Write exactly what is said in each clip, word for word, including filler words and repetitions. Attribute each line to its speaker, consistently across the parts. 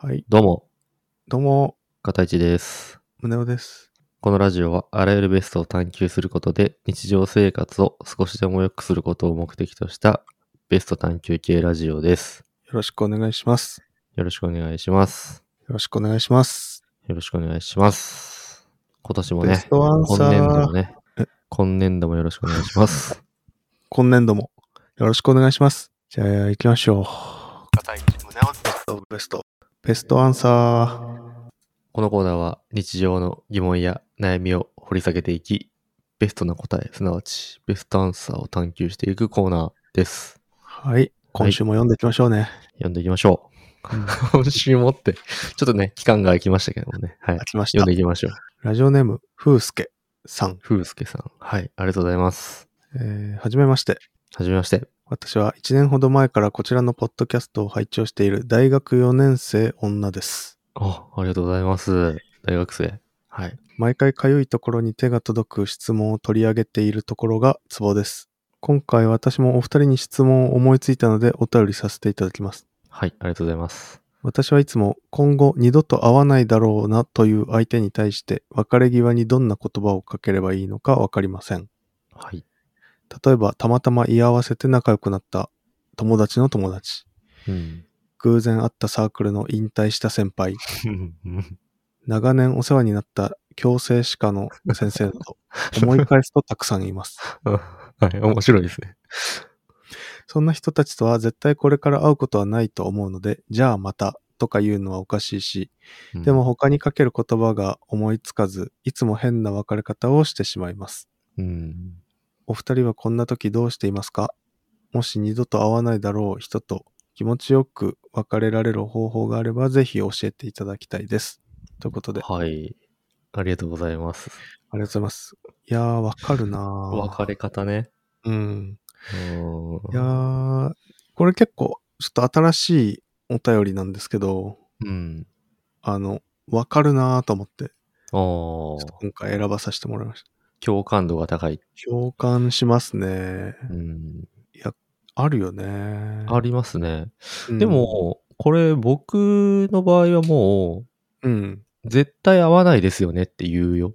Speaker 1: はい。
Speaker 2: どうも、
Speaker 1: どうも、
Speaker 2: 片市です。
Speaker 1: 宗男です。
Speaker 2: このラジオはあらゆるベストを探求することで日常生活を少しでも良くすることを目的としたベスト探求系ラジオです。
Speaker 1: よろしくお願いします。
Speaker 2: よろしくお願いします。
Speaker 1: よろしくお願いします。
Speaker 2: よろしくお願いします。今年も
Speaker 1: ベス
Speaker 2: ね、
Speaker 1: トアンサ
Speaker 2: 今年度
Speaker 1: ー。
Speaker 2: もね、
Speaker 1: え、
Speaker 2: 今年度もよろしくお願いします。
Speaker 1: 今年度もよろしくお願いします。じゃあ、行きましょう。片市宗男ベスト、ベスト。ベストアンサー。
Speaker 2: このコーナーは日常の疑問や悩みを掘り下げていき、ベストな答え、すなわちベストアンサーを探求していくコーナーです。
Speaker 1: はい。今週も読んでいきましょうね。
Speaker 2: 読んでいきましょう。
Speaker 1: うん、
Speaker 2: 今週もって、ちょっとね、期間が空きましたけどもね。はい。
Speaker 1: 飽きました。
Speaker 2: 読んでいきましょう。
Speaker 1: ラジオネーム、ふうすけさん。
Speaker 2: ふうすけさん。はい。ありがとうございます。
Speaker 1: えー、はじめまして。
Speaker 2: はじめまして。
Speaker 1: 私はいちねんほど前からこちらのポッドキャストを拝聴している大学よねん生女です。
Speaker 2: あ、ありがとうございます。大学生。はい。
Speaker 1: 毎回かゆいところに手が届く質問を取り上げているところがツボです。今回私もお二人に質問を思いついたのでお便りさせていただきます。
Speaker 2: はい。ありがとうございます。
Speaker 1: 私はいつも今後二度と会わないだろうなという相手に対して別れ際にどんな言葉をかければいいのかわかりません。
Speaker 2: はい。
Speaker 1: 例えばたまたま居合わせて仲良くなった友達の友達。
Speaker 2: うん。
Speaker 1: 偶然会ったサークルの引退した先輩。長年お世話になった矯正歯科の先生など、思い返すとたくさんいます。
Speaker 2: はい。面白いですね。
Speaker 1: そんな人たちとは絶対これから会うことはないと思うので、じゃあまたとか言うのはおかしいし、
Speaker 2: うん、
Speaker 1: でも他にかける言葉が思いつかず、いつも変な別れ方をしてしまいます。
Speaker 2: うん。
Speaker 1: お二人はこんな時どうしていますか？もし二度と会わないだろう人と気持ちよく別れられる方法があればぜひ教えていただきたいです。ということで。
Speaker 2: はい。ありがとうございます。
Speaker 1: ありがとうございます。いやー、わかるなー。
Speaker 2: 別れ方ね。
Speaker 1: うん。
Speaker 2: うーん。
Speaker 1: いやー、これ結構ちょっと新しいお便りなんですけど、
Speaker 2: うん。
Speaker 1: あの、わかるなーと思って、
Speaker 2: あ
Speaker 1: ちょっと
Speaker 2: あ。
Speaker 1: 今回選ばさせてもらいました。
Speaker 2: 共感度が高い。
Speaker 1: 共感しますね。
Speaker 2: うん。
Speaker 1: いや、あるよね。
Speaker 2: ありますね。
Speaker 1: うん、
Speaker 2: でも、これ僕の場合はも
Speaker 1: うん。
Speaker 2: う、絶対合わないですよねって言うよ。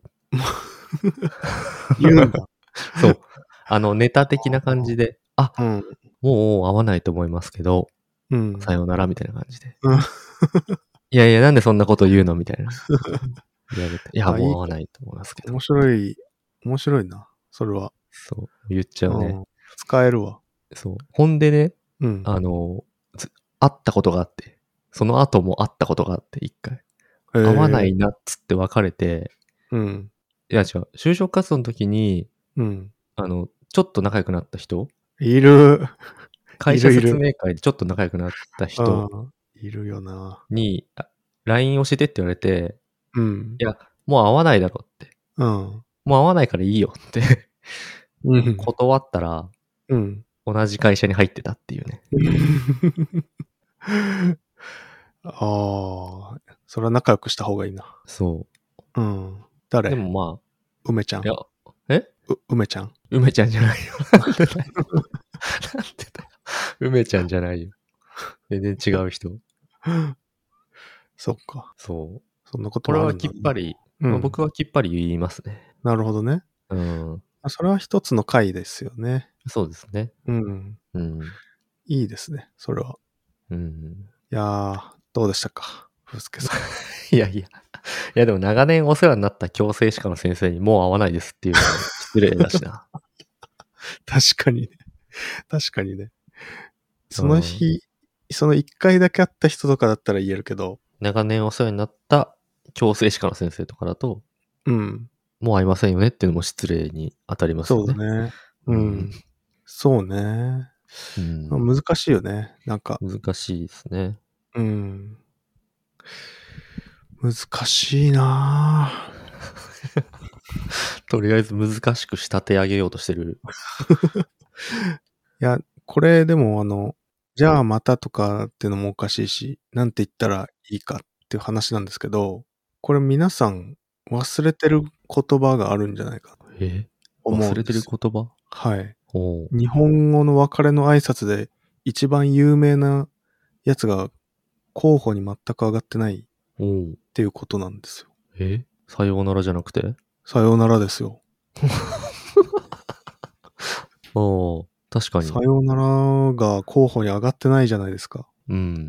Speaker 1: 言うんだ。
Speaker 2: そう。あの、ネタ的な感じで、あ、
Speaker 1: うん。
Speaker 2: もう合わないと思いますけど、
Speaker 1: うん。
Speaker 2: さようならみたいな感じで。
Speaker 1: うん
Speaker 2: いやいや、なんでそんなこと言うのみたいな。言われて。いや、
Speaker 1: あ、いい。
Speaker 2: もう合わないと思いますけど。
Speaker 1: 面白い、面白いな。それは。
Speaker 2: そう。言っちゃうね。
Speaker 1: うん。使えるわ。
Speaker 2: そう。ほんでね、
Speaker 1: うん。
Speaker 2: あの、つ会ったことがあって、その後も会ったことがあって、一回。
Speaker 1: え
Speaker 2: 合わな
Speaker 1: ー
Speaker 2: いなっつって別れて、
Speaker 1: うん。
Speaker 2: いや違う、就職活動の時に、
Speaker 1: うん。
Speaker 2: あの、ちょっと仲良くなった人、
Speaker 1: いる。
Speaker 2: 会社
Speaker 1: いるいる。
Speaker 2: 説明会でちょっと仲良くなった人
Speaker 1: ああ、いるよな。
Speaker 2: に、あ ライン 教えてって言われて、
Speaker 1: うん。
Speaker 2: いや、もう会わないだろって。
Speaker 1: うん。
Speaker 2: もう会わないからいいよって
Speaker 1: うん。
Speaker 2: 断ったら、
Speaker 1: うん。
Speaker 2: 同じ会社に入ってたっていうね。
Speaker 1: ああ、それは仲良くした方がいいな。
Speaker 2: そ
Speaker 1: うん。
Speaker 2: う。
Speaker 1: 誰？
Speaker 2: でもま
Speaker 1: 梅ちゃん。
Speaker 2: あ、いや、え
Speaker 1: う、梅ちゃん。
Speaker 2: 梅ちゃんじゃないよ。なんでだよ。なんでだよ。梅ちゃんじゃないよ。全然違う人。
Speaker 1: そっか。
Speaker 2: そう。
Speaker 1: そんなこと
Speaker 2: これは
Speaker 1: もあるんだね。
Speaker 2: きっぱり、
Speaker 1: うん。
Speaker 2: まあ僕はきっぱり言いますね。
Speaker 1: なるほどね。
Speaker 2: うん。
Speaker 1: それは一つの回ですよね。
Speaker 2: そうですね。
Speaker 1: うん。
Speaker 2: うん。
Speaker 1: いいですね。それは。
Speaker 2: うん。
Speaker 1: いやー、どうでしたか？ふうすけさん。
Speaker 2: いやいや。いやでも長年お世話になった矯正歯科の先生にもう会わないですっていうのは失礼だしな。
Speaker 1: 確かにね。確かにね。その
Speaker 2: うん、
Speaker 1: 日、その一回だけ会った人とかだったら言えるけど、
Speaker 2: 長年お世話になった矯正歯科の先生とかだと、
Speaker 1: うん。
Speaker 2: もう会いませんよねっていうのも失礼に当たります
Speaker 1: そうだ
Speaker 2: よね。
Speaker 1: ね。うん。そうね。
Speaker 2: うん。
Speaker 1: 難しいよね。なんか、
Speaker 2: 難しいですね。
Speaker 1: うん。難しいなぁ。
Speaker 2: とりあえず難しく仕立て上げようとしてる。
Speaker 1: いや、これでもあの、じゃあまたとかっていうのもおかしいし、なんて言ったらいいかっていう話なんですけど、これ皆さん忘れてる言葉があるんじゃないかと
Speaker 2: え
Speaker 1: 思
Speaker 2: 忘れてる
Speaker 1: うんですよ。
Speaker 2: 言葉。
Speaker 1: はい。
Speaker 2: おう。
Speaker 1: 日本語の別れの挨拶で一番有名なやつが候補に全く上がってないっ
Speaker 2: おう。
Speaker 1: ていうことなんですよ。
Speaker 2: えさようならじゃなくて
Speaker 1: さようならですよ。
Speaker 2: ああ、確かに。
Speaker 1: さようならが候補に上がってないじゃないですか。
Speaker 2: うん。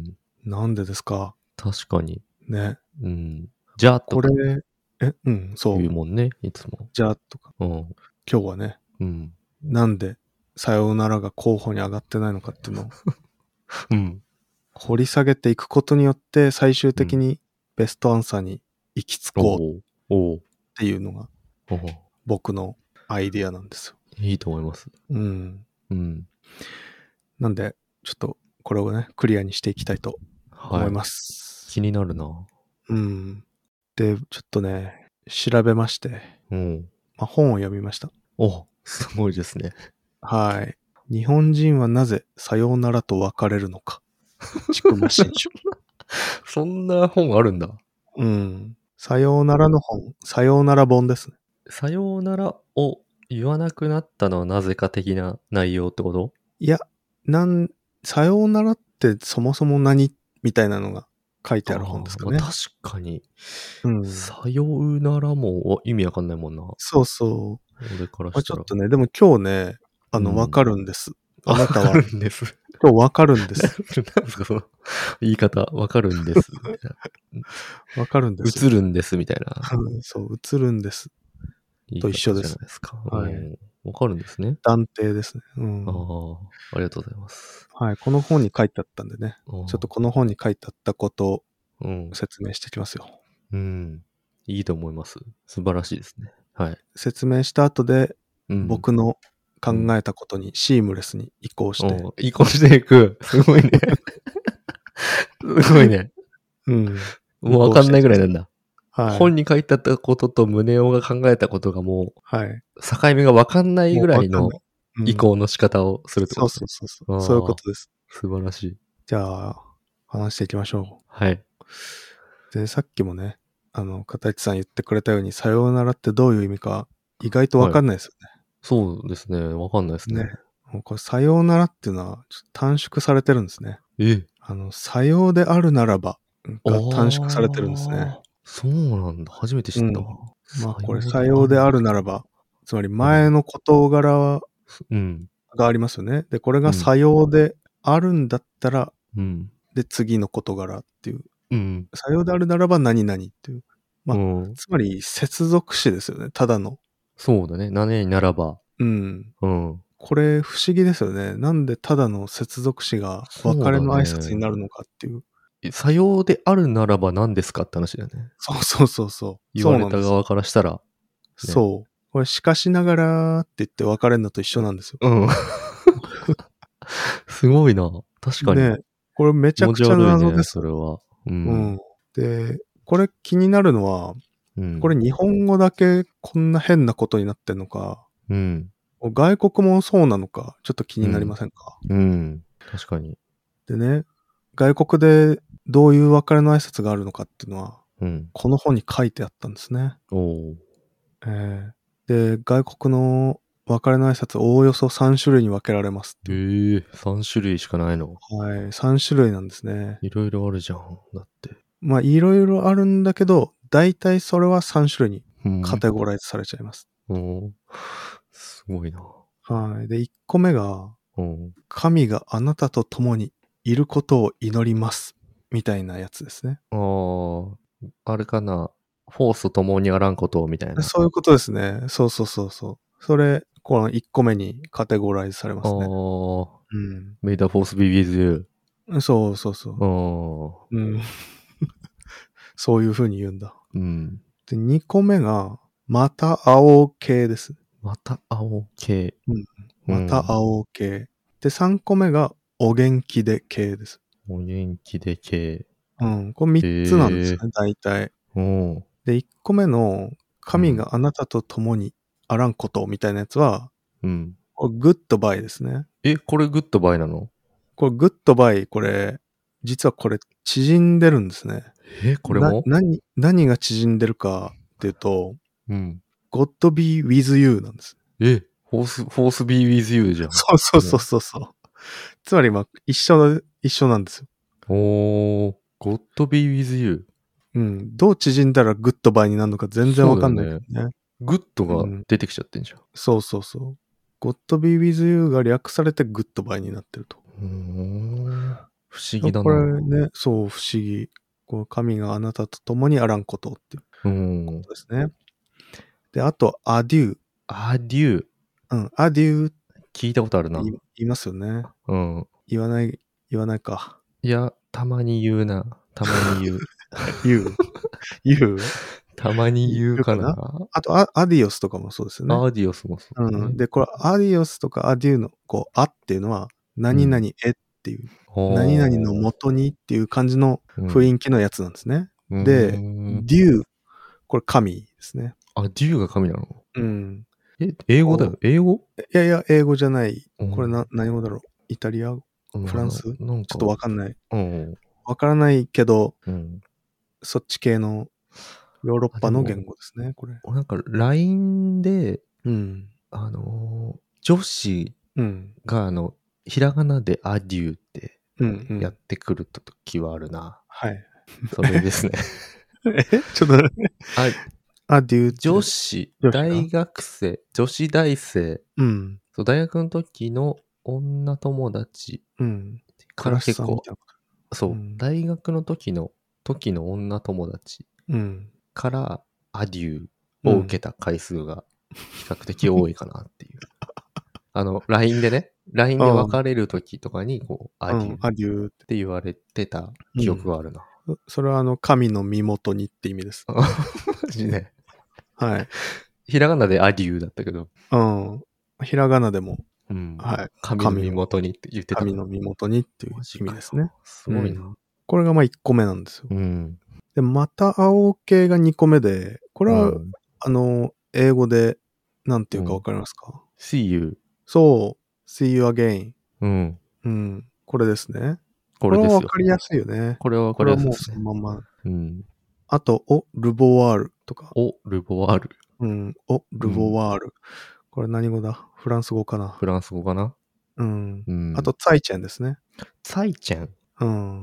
Speaker 1: なんでですか
Speaker 2: 確かに。
Speaker 1: ね。
Speaker 2: うん。じゃあとか
Speaker 1: これ、え、うん、そう。
Speaker 2: 言うもんね、いつも。
Speaker 1: じゃあとか、
Speaker 2: うん。
Speaker 1: 今日はね、
Speaker 2: うん。
Speaker 1: なんでさようならが候補に上がってないのかっていうのを
Speaker 2: うん。
Speaker 1: 掘り下げていくことによって最終的にベストアンサーに行き着こうっ
Speaker 2: おう。おう。
Speaker 1: ていうのが
Speaker 2: おう。
Speaker 1: 僕のアイディアなんですよ。
Speaker 2: いいと思います。
Speaker 1: うん。
Speaker 2: うん。
Speaker 1: なんで、ちょっとこれをね、クリアにしていきたいと思
Speaker 2: はいい。
Speaker 1: ます。
Speaker 2: 気になるな。
Speaker 1: うん。で、ちょっとね、調べまして、
Speaker 2: うん。
Speaker 1: まあ、本を読みました。
Speaker 2: お、すごいですね。
Speaker 1: はい。日本人はなぜさようならと別れるのか。筑馬新書。
Speaker 2: そんな本あるんだ。
Speaker 1: うん。さようならの本、さようなら本ですね。
Speaker 2: さようならを言わなくなったのはなぜか的な内容ってこと？
Speaker 1: いや、なん、さようならってそもそも何みたいなのが書いてある本ですかね。
Speaker 2: あーまあ確かに。
Speaker 1: うん。
Speaker 2: さようならも意味わかんないもんな。
Speaker 1: そうそう。
Speaker 2: 俺から
Speaker 1: まあ、
Speaker 2: したら。
Speaker 1: ちょっとね、でも今日ね、あの、
Speaker 2: うん
Speaker 1: わかるんです。あ
Speaker 2: あ
Speaker 1: なたは
Speaker 2: わかるんです。
Speaker 1: 今日わかるんで
Speaker 2: な
Speaker 1: す。
Speaker 2: なんですかその言い方。わかるんです。
Speaker 1: わかるんですよ。
Speaker 2: 映るんですみたいな
Speaker 1: うんそう、映るんです。
Speaker 2: 言い
Speaker 1: と一緒
Speaker 2: 方じゃ
Speaker 1: です
Speaker 2: ないですか。
Speaker 1: はい
Speaker 2: うんわかるんですね。
Speaker 1: 断定ですね。う
Speaker 2: あ
Speaker 1: ん。
Speaker 2: あ、ありがとうございます。
Speaker 1: はい。この本に書いてあったんでね。
Speaker 2: あー
Speaker 1: ちょっとこの本に書いてあったことを
Speaker 2: うん。
Speaker 1: 説明していきますよ。
Speaker 2: うん。いいと思います。素晴らしいですね。はい。
Speaker 1: 説明した後で、
Speaker 2: うん。
Speaker 1: 僕の考えたことにシームレスに移行して。
Speaker 2: お移行していく。すごいね。すごいね。
Speaker 1: うん。
Speaker 2: もうわかんないぐらいなんだ。
Speaker 1: はい。
Speaker 2: 本に書いてあったことと宗男が考えたことがもう、
Speaker 1: はい。
Speaker 2: 境目がわかんないぐらいの
Speaker 1: もうわかんないうん
Speaker 2: 移行の仕方をするって
Speaker 1: そう
Speaker 2: こと
Speaker 1: そうそうそう。
Speaker 2: あー
Speaker 1: そういうことです。
Speaker 2: 素晴らしい。
Speaker 1: じゃあ、話していきましょ
Speaker 2: はい。
Speaker 1: う。で、さっきもね、あの、片市さん言ってくれたように、さようならってどういう意味か、意外とわかんないですよ
Speaker 2: そうですね。わかんないです
Speaker 1: ね。
Speaker 2: ね。
Speaker 1: ね。もうこれ、さようならっていうのは、ちょっと短縮されてるんですね。
Speaker 2: え
Speaker 1: あの、さようであるならばが短縮されてるんですね。
Speaker 2: あーそうなんだ。初めて知ったわ。
Speaker 1: まあ、これ、
Speaker 2: さ
Speaker 1: さようであるならば、つまり前の事柄
Speaker 2: うん。
Speaker 1: がありますよね。で、これが
Speaker 2: うん
Speaker 1: さようであるんだったら、
Speaker 2: うん。
Speaker 1: で、次の事柄っていう。
Speaker 2: うん。
Speaker 1: さようであるならば何々っていう。まあ
Speaker 2: うん。
Speaker 1: つまり、接続詞ですよね。ただの。
Speaker 2: そうだね。何々ならば。
Speaker 1: うん。
Speaker 2: うん。
Speaker 1: これ不思議ですよね。なんでただの接続詞が
Speaker 2: そうだね
Speaker 1: 別れの挨拶になるのかっていう。
Speaker 2: さようであるならば何ですかって話だよね。
Speaker 1: そうそうそうそう。
Speaker 2: 言われ
Speaker 1: そうなんですよ
Speaker 2: た側からしたら。
Speaker 1: そう。これ、しかしながらって言って別れるのと一緒なんですよ。
Speaker 2: うん。すごいな。確かに。
Speaker 1: ねこれめちゃくちゃ謎です
Speaker 2: それは。う。
Speaker 1: うんん。で、これ気になるのは、
Speaker 2: うん。
Speaker 1: これ日本語だけこんな変なことになってんのか、
Speaker 2: うん。
Speaker 1: 外国もそうなのか、ちょっと気になりませんか、
Speaker 2: うん。確かに。
Speaker 1: でね、外国でどういう別れの挨拶があるのかっていうのは、
Speaker 2: うん。
Speaker 1: この本に書いてあったんですね。
Speaker 2: おお。
Speaker 1: えーで、外国の別れの挨拶おおよそさん種類に分けられますっていう。
Speaker 2: ええさん種類しかないの。
Speaker 1: はい、さん種類なんですね。
Speaker 2: いろいろあるじゃん。だって。
Speaker 1: まあ、いろいろあるんだけど、大体それはさん種類に
Speaker 2: うん。
Speaker 1: カテゴライズされちゃいます。
Speaker 2: おーすごいな。
Speaker 1: はい。で、いっこめが、
Speaker 2: うん。
Speaker 1: 神があなたと共にいることを祈ります。みたいなやつですね。
Speaker 2: ああ、あれかな。フォースと共にあらんことをみたいな。
Speaker 1: そういうことですね。そうそうそうそう。それ、このいっこめにカテゴライズされますね。
Speaker 2: ああ、
Speaker 1: うん。
Speaker 2: May the force be with you.
Speaker 1: そうそうそ
Speaker 2: あ
Speaker 1: う。
Speaker 2: あ、
Speaker 1: うん。そういう風に言うんだ。
Speaker 2: うん。
Speaker 1: で、にこめが、また会おう系です。
Speaker 2: また青系。
Speaker 1: また会おう系。で、さんこめが、お元気で系です。
Speaker 2: お元気で系。
Speaker 1: うん。これみっつなんですね、大体。
Speaker 2: うん。
Speaker 1: で、いっこめの、神があなたと共にあらんことみたいなやつは、
Speaker 2: うん。
Speaker 1: これグッドバイですね。
Speaker 2: え、これグッドバイなの？
Speaker 1: これグッドバイ、これ、実はこれ縮んでるんですね。
Speaker 2: え、これも
Speaker 1: な何、何が縮んでるかっていうと、
Speaker 2: うん。
Speaker 1: God be with you なんです。
Speaker 2: え、フォース、フォース be with you じゃん。
Speaker 1: そうそうそうそうそう。つまり、まあ、一緒の、一緒なんですよ。
Speaker 2: おー。 God be with you。
Speaker 1: うん。どう縮んだらグッドバイになるのか全然わかんないけどね。ね
Speaker 2: グッドが出てきちゃってんじゃん。うん、
Speaker 1: そうそうそう。God be with you が略されてグッドバイになってると。
Speaker 2: うーん。不思議だな。
Speaker 1: これね、そう、不思議。こう神があなたと共にあらんことっていうことですね。で、あと、アデュー。
Speaker 2: アデュー。
Speaker 1: うん、アデュー。
Speaker 2: 聞いたことあるな。
Speaker 1: 言いますよね。
Speaker 2: うん。
Speaker 1: 言わない、言わないか。
Speaker 2: いや、たまに言うな。たまに言う。
Speaker 1: 言う言う
Speaker 2: たまに言うかな。
Speaker 1: かなあとア、アディオスとかもそうですよね。
Speaker 2: アディオスもそう、ね。
Speaker 1: うん。で、これ、アディオスとかアデューの、こう、あっていうのは、何々へっていう、うん、何々の元にっていう感じの雰囲気のやつなんですね。うん、で、デュー、これ神ですね。
Speaker 2: あ、デューが神なの？
Speaker 1: うん。
Speaker 2: え、英語だよ。英語？
Speaker 1: いやいや、英語じゃない。これな、何語だろう？イタリア語？
Speaker 2: うん、
Speaker 1: フランス？ちょっとわかんない。
Speaker 2: うん。
Speaker 1: わからないけど、
Speaker 2: うん、
Speaker 1: そっち系のヨーロッパの言語ですね、これ。
Speaker 2: なんか ライン で、
Speaker 1: うん、
Speaker 2: あのー、女子があの、ひらがなでアデューってやってくるときはあるな。
Speaker 1: うんうん、はい。
Speaker 2: それですね。
Speaker 1: えちょっとあ、アデュー
Speaker 2: 女子、大学生、女子大生、
Speaker 1: うん、
Speaker 2: そう大学の時の女友達から結構、うん、そう、うん、大学の時の時の女友達からアデューを受けた回数が比較的多いかなっていう。あの、ライン でね、ライン で別れる時とかに、こう、アデューって言われてた記憶があるな。
Speaker 1: うん、それはあの、神の身元にって意味です。
Speaker 2: マジね。
Speaker 1: はい。
Speaker 2: ひらがなでアデューだったけど。
Speaker 1: うん。ひらがなでも、
Speaker 2: うん、
Speaker 1: はい。
Speaker 2: 神の身元にって言ってた。
Speaker 1: 神の身元にっていう意味ですね。
Speaker 2: すごいな、
Speaker 1: うん。これがまあいっこめなんですよ。
Speaker 2: うん、
Speaker 1: で、また青系がにこめで、これは、うん、あの、英語で、なんていうかわかりますか、うん、
Speaker 2: ?see you。
Speaker 1: そう。see you again。
Speaker 2: うん。
Speaker 1: うん。これですね。
Speaker 2: これですよ。
Speaker 1: これはわかりやすいよね。
Speaker 2: これはわかりやすいですね。
Speaker 1: これはもうそのまま。
Speaker 2: うん。
Speaker 1: あと、お、ルボワールとか。
Speaker 2: お、ルボワール。
Speaker 1: うん。お、ルボワール。うん、これ何語だ？フランス語かな？
Speaker 2: フランス語かな？
Speaker 1: うん。
Speaker 2: うん、
Speaker 1: あと、ツァイチェンですね。
Speaker 2: ツァイチェン？
Speaker 1: うん。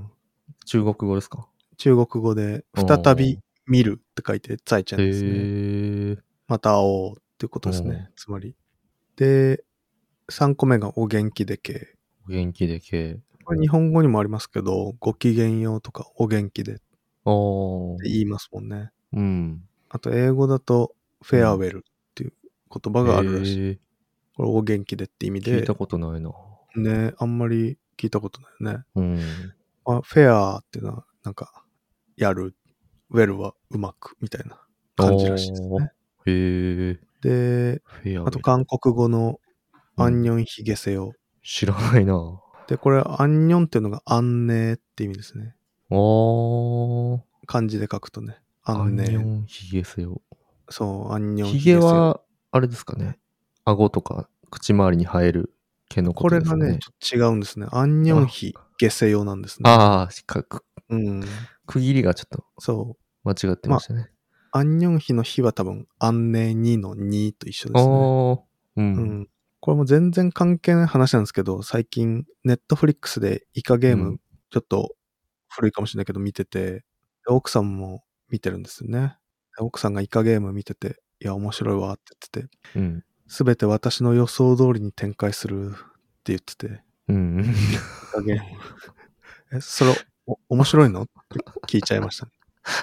Speaker 2: 中国語ですか？
Speaker 1: 中国語で、再び見るって書いて、ツァイチェンですね。
Speaker 2: へー。
Speaker 1: また会おうっていうことですね。つまり。で、さんこめがお元気でけ。
Speaker 2: お元気でけ。
Speaker 1: これ日本語にもありますけど、ごきげんようとかお元気でって言いますもんね。
Speaker 2: うん。
Speaker 1: あと英語だとフェアウェルっていう言葉があるらしい。うん、これお元気でって意味で。
Speaker 2: 聞いたことないな。
Speaker 1: ね、あんまり聞いたことないよね。
Speaker 2: うん。
Speaker 1: あ、フェアっていうのはなんかやる、ウェルはうまくみたいな感じらしいですね。
Speaker 2: へー。
Speaker 1: で、あと韓国語のアンニョンヒゲセヨ、うん。
Speaker 2: 知らないな。
Speaker 1: で、これアンニョンっていうのがアンネーって意味ですね。
Speaker 2: おー。
Speaker 1: 漢字で書くとね。
Speaker 2: アンニョンヒゲセヨ。
Speaker 1: そう、アンニョンヒゲセヨ。
Speaker 2: ヒゲは、あれですかね。顎とか口周りに生える毛のことですかね。
Speaker 1: これがね、ちょっと違うんですね。アンニョンヒゲセヨなんですね。
Speaker 2: ああ、く、
Speaker 1: うん、
Speaker 2: 区切りがちょっと。
Speaker 1: そう。
Speaker 2: 間違ってましたね。
Speaker 1: まあ、アンニョンヒのヒは多分、アンネにのにと一緒ですね。
Speaker 2: うん、
Speaker 1: うん。これも全然関係ない話なんですけど、最近、ネットフリックスでイカゲーム、うん、ちょっと古いかもしれないけど見てて、奥さんも見てるんですよね。奥さんがイカゲーム見てて、いや、面白いわって言ってて、すべ、うん、て私の予想通りに展開するって言ってて、
Speaker 2: うん、イ
Speaker 1: カゲーム。え、それ、お、面白いのって聞いちゃいましたね。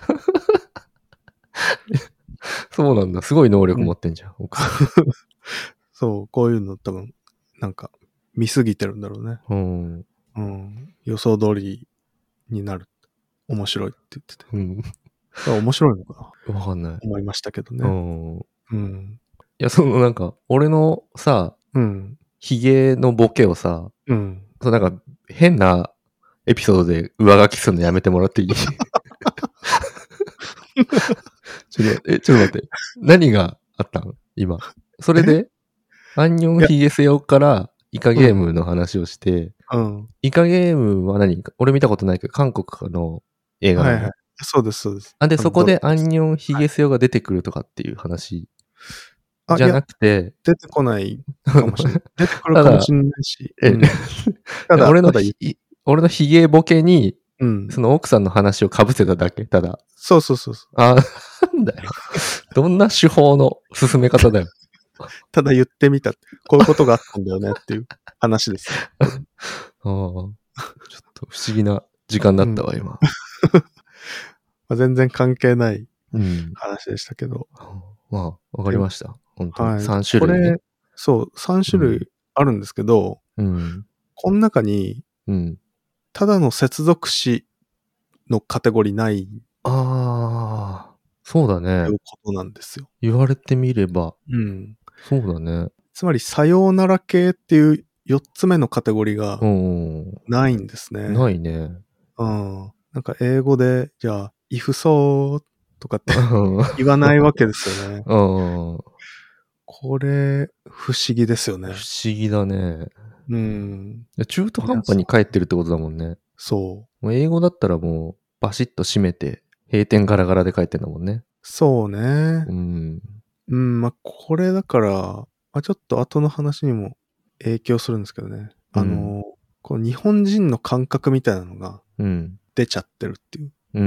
Speaker 2: そうなんだ。すごい能力持ってんじゃん、うん、奥さん。
Speaker 1: そう、こういうの多分、なんか、見すぎてるんだろうね。
Speaker 2: うん。
Speaker 1: うん。予想通りになる。面白いって言ってて。うん。面白いのか
Speaker 2: な？わかんない。
Speaker 1: 思いましたけどね。
Speaker 2: うん。
Speaker 1: うん。
Speaker 2: いや、そのなんか、俺のさ、
Speaker 1: うん。
Speaker 2: ヒゲのボケをさ、
Speaker 1: うん。
Speaker 2: そうなんか、変なエピソードで上書きするのやめてもらっていい？ちょっと、え、ちょっと待って。何があったん？今。それで、アンニョンヒゲセヨからイカゲームの話をして、
Speaker 1: うん。
Speaker 2: イカゲームは何？俺見たことないけど、韓国の映画なの？はいはい。
Speaker 1: そうです、そうです。
Speaker 2: あ、で、そこでアンニョンヒゲセヨが出てくるとかっていう話じゃなくて。
Speaker 1: 出てこないかもしれない。出てくるかもしれないし。
Speaker 2: うん、ただ俺の、俺のヒゲボケに
Speaker 1: うん。
Speaker 2: その奥さんの話を被せただけ、ただ。
Speaker 1: そうそうそうそう。
Speaker 2: あ、なんだよ。どんな手法の進め方だよ。
Speaker 1: ただ言ってみた。こういうことがあったんだよねっていう話です。
Speaker 2: ああ。ちょっと不思議な時間だったわ、
Speaker 1: うん、
Speaker 2: 今。
Speaker 1: まあ全然関係ない
Speaker 2: うん。
Speaker 1: 話でしたけど。
Speaker 2: まあ、わかりました。本当に。
Speaker 1: はい。
Speaker 2: さん種類ね。
Speaker 1: これ、そう、さん種類あるんですけど、
Speaker 2: うん。
Speaker 1: この中に、
Speaker 2: うん。
Speaker 1: ただの接続詞のカテゴリーない
Speaker 2: ああ、そうだ
Speaker 1: とい
Speaker 2: ね。
Speaker 1: うことなんですよ。
Speaker 2: 言われてみれば。
Speaker 1: うん。
Speaker 2: そうだね。
Speaker 1: つまり、さようなら系っていうよっつめのカテゴリーが
Speaker 2: うん。
Speaker 1: ないんですね。
Speaker 2: ないね。
Speaker 1: うん。なんか英語で、じゃあ、if so とかって言わないわけですよね。
Speaker 2: うん。
Speaker 1: これ、不思議ですよね。
Speaker 2: 不思議だね。
Speaker 1: うん。
Speaker 2: 中途半端に帰ってるってことだもんね。
Speaker 1: そう。
Speaker 2: もう英語だったらもう、バシッと閉めて、閉店ガラガラで帰ってんだもんね。
Speaker 1: そうね。
Speaker 2: うん。
Speaker 1: うん、まあ、これだから、まあ、ちょっと後の話にも影響するんですけどね。あの、
Speaker 2: うん、
Speaker 1: この日本人の感覚みたいなのが
Speaker 2: うん、
Speaker 1: 出ちゃってるっていう
Speaker 2: うん、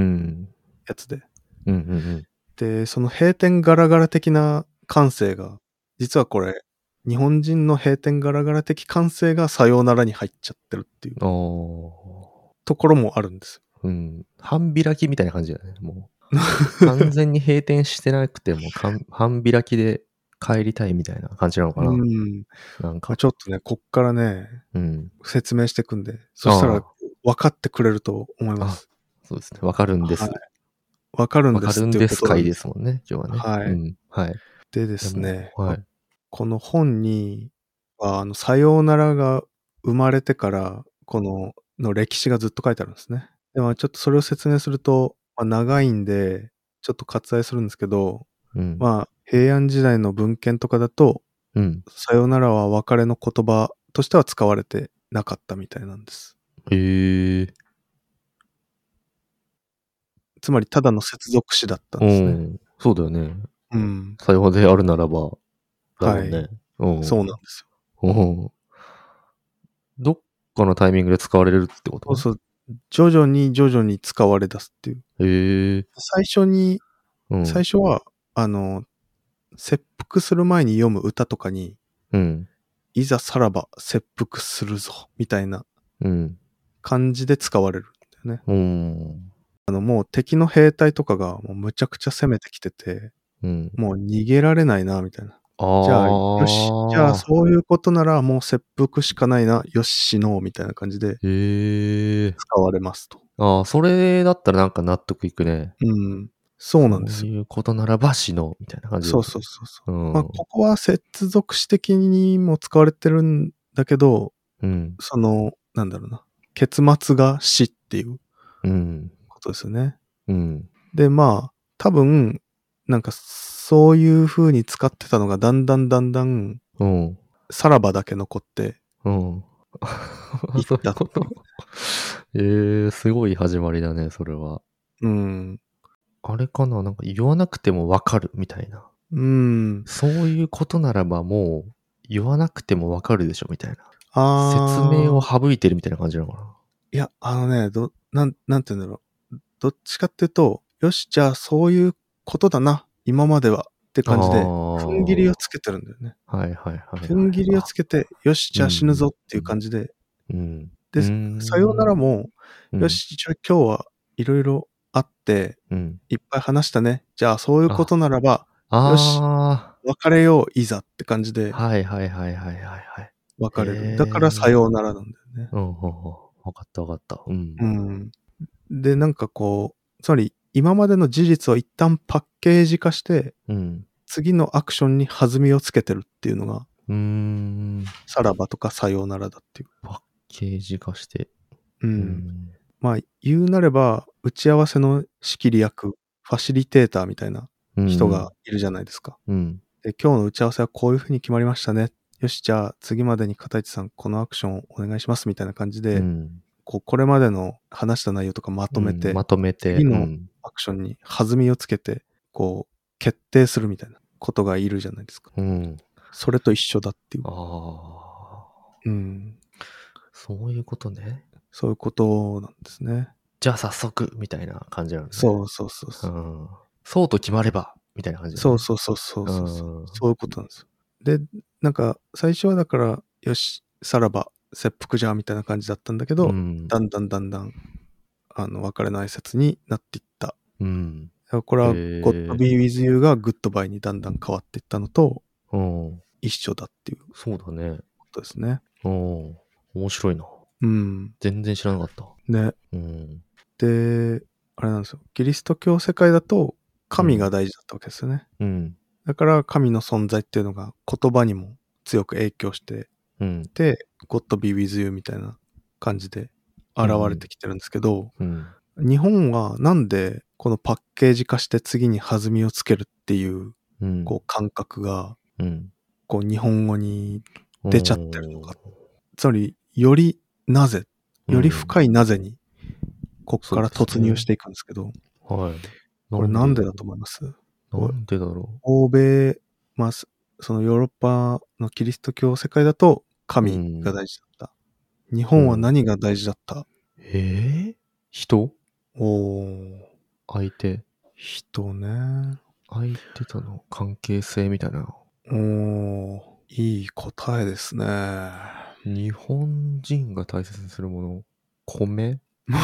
Speaker 1: やつで。
Speaker 2: うん、うん、
Speaker 1: で、その閉店ガラガラ的な感性が、実はこれ、日本人の閉店ガラガラ的感性がさようならに入っちゃってるっていうところもあるんですよ。
Speaker 2: うん。半開きみたいな感じだね、もう。完全に閉店してなくても、半開きで帰りたいみたいな感じなのかな。
Speaker 1: うん。
Speaker 2: なんか。
Speaker 1: まあ、ちょっとね、こっからね、
Speaker 2: うん、
Speaker 1: 説明していくんで、そしたら分かってくれると思います。
Speaker 2: そうですね。分かるんです。
Speaker 1: はい。分かるんですっていうことなんです。
Speaker 2: 分かるんです回ですもんね、今日はね。
Speaker 1: はい。
Speaker 2: うん、はい。
Speaker 1: でですね、
Speaker 2: はい。
Speaker 1: この本には、あの、さようならが生まれてから、この、の歴史がずっと書いてあるんですね。でもちょっとそれを説明すると、まあ、長いんで、ちょっと割愛するんですけど、
Speaker 2: うん、
Speaker 1: まあ、平安時代の文献とかだと、
Speaker 2: うん、
Speaker 1: さようならは別れの言葉としては使われてなかったみたいなんです。
Speaker 2: へえ。
Speaker 1: つまり、ただの接続詞だったん
Speaker 2: う
Speaker 1: ですね。
Speaker 2: ん、そうだよね。
Speaker 1: うん。
Speaker 2: さようであるならば、だも
Speaker 1: はい。
Speaker 2: んね。うん。
Speaker 1: そうなんです
Speaker 2: よ。うん。どっかのタイミングで使われるってこ
Speaker 1: そう
Speaker 2: と？
Speaker 1: そう。徐々に徐々に使われ出すっていう。
Speaker 2: へえ。
Speaker 1: 最初に、
Speaker 2: うん。
Speaker 1: 最初は、あの、切腹する前に読む歌とかに、
Speaker 2: うん。
Speaker 1: いざさらば切腹するぞ、みたいな
Speaker 2: うん。
Speaker 1: 感じで使われるんだよね。
Speaker 2: うーん。
Speaker 1: あの、もう敵の兵隊とかがもうむちゃくちゃ攻めてきてて、
Speaker 2: うん。
Speaker 1: もう逃げられないな、みたいな。じゃあ、よし、じゃあ
Speaker 2: ああ。
Speaker 1: そういうことならもう切腹しかないな、よし、死のう、みたいな感じで
Speaker 2: へえ。
Speaker 1: 使われますと。
Speaker 2: ああ、それだったらなんか納得いくね。
Speaker 1: うん。そうなんですよ。
Speaker 2: そういうことならば死のうみたいな感じだね。
Speaker 1: そうそうそうそう。
Speaker 2: うん。
Speaker 1: まあ、ここは接続詞的にも使われてるんだけど、
Speaker 2: うん。
Speaker 1: その、なんだろうな、結末が死っていう
Speaker 2: うん。
Speaker 1: ことですよね。
Speaker 2: うん。
Speaker 1: で、まあ、多分、なんか、そういう風に使ってたのがだんだんだんだん、
Speaker 2: うん。
Speaker 1: さらばだけ残って、
Speaker 2: うん。
Speaker 1: いっ
Speaker 2: そういう
Speaker 1: た。
Speaker 2: こと。ええ、すごい始まりだね、それは。
Speaker 1: うん。
Speaker 2: あれかな、なんか言わなくてもわかるみたいな。
Speaker 1: うん。
Speaker 2: そういうことならばもう言わなくてもわかるでしょみたいな。説明を
Speaker 1: ああ。
Speaker 2: 省いてるみたいな感じなのかな。
Speaker 1: いや、あのね、ど、なん、なんて言うんだろう。どっちかっていうと、よし、じゃあそういうことだな、今までは。って感じで、踏ん切りをつけてるんだよね。
Speaker 2: はいはいはいはい。
Speaker 1: 踏ん切りをつけて、よし、じゃあ死ぬぞっていう
Speaker 2: うん。
Speaker 1: 感じで。
Speaker 2: うん。
Speaker 1: で、さようならも、
Speaker 2: うん、
Speaker 1: よし、じゃあ今日はいろいろあって、
Speaker 2: うん、
Speaker 1: いっぱい話したね。じゃあそういうことならば、よし、
Speaker 2: ああ。
Speaker 1: 別れよう、いざって感じで
Speaker 2: はいはいはいはいはいはい。
Speaker 1: 別れる。だからさ
Speaker 2: へえ。
Speaker 1: ようならなんだよね。
Speaker 2: うん、ほうほう。わかったわかった。うん。
Speaker 1: うん。で、なんかこう、つまり今までの事実を一旦パッケージ化して、
Speaker 2: うん。
Speaker 1: 次のアクションに弾みをつけてるっていうのが、
Speaker 2: うーん。
Speaker 1: さらばとかさようならだっていう。
Speaker 2: パッケージ化して。
Speaker 1: う。
Speaker 2: うんん。
Speaker 1: まあ、言うなれば、打ち合わせの仕切り役、ファシリテーターみたいな人がいるじゃないですか。
Speaker 2: うん。
Speaker 1: で、今日の打ち合わせはこういう風に決まりましたね。よし、じゃあ次までに片市さん、このアクションをお願いしますみたいな感じで、
Speaker 2: うん。
Speaker 1: こう、これまでの話した内容とかまとめて、
Speaker 2: うん、まとめて。
Speaker 1: 次の
Speaker 2: うん
Speaker 1: アクションに弾みをつけて、こう、決定するみたいなことがいるじゃないですか。
Speaker 2: うん。
Speaker 1: それと一緒だっていう。
Speaker 2: ああ。
Speaker 1: うん。
Speaker 2: そういうことね。
Speaker 1: そういうことなんですね。
Speaker 2: じゃあ早速みたいな感じなのね。
Speaker 1: そうそうそうそう。
Speaker 2: うん、そうと決まればみたいな感じだね。
Speaker 1: そうそうそうそうそうそう、うん。そういうことなんですよ。で、なんか最初はだから、よし、さらば切腹じゃみたいな感じだったんだけど、うん、だんだんだんだん、あの、別れの挨拶になっていった。うん。これは、God be with you が Goodbye にだんだん変わっていったのと、うん、一緒だっていう。
Speaker 2: そうだね。
Speaker 1: ことですね。
Speaker 2: うん。面白いな。
Speaker 1: うん。
Speaker 2: 全然知らなかった。
Speaker 1: ね。うん。で、あれなんですよ。キリスト教世界だと、神が大事だったわけですよね。うん。だから神の存在っていうのが言葉にも強く影響して、うん、で、God be with you みたいな感じで現れてきてるんですけど、うんうん、日本はなんでこのパッケージ化して次に弾みをつけるっていう、うん、こう感覚が、うん、こう日本語に出ちゃってるのか。つまり、よりなぜ、より深いなぜに、こっから突入していくんですけど、うん、はい。これなんでだと思います？
Speaker 2: なんでだろう。
Speaker 1: 欧米、まあ、そのヨーロッパのキリスト教世界だと神が大事だった。うん、日本は何が大事だった？
Speaker 2: えー、人？
Speaker 1: おー。
Speaker 2: 相手。
Speaker 1: 人ね。
Speaker 2: 相手との関係性みたいな。
Speaker 1: おー、いい答えですね。
Speaker 2: 日本人が大切にするもの、米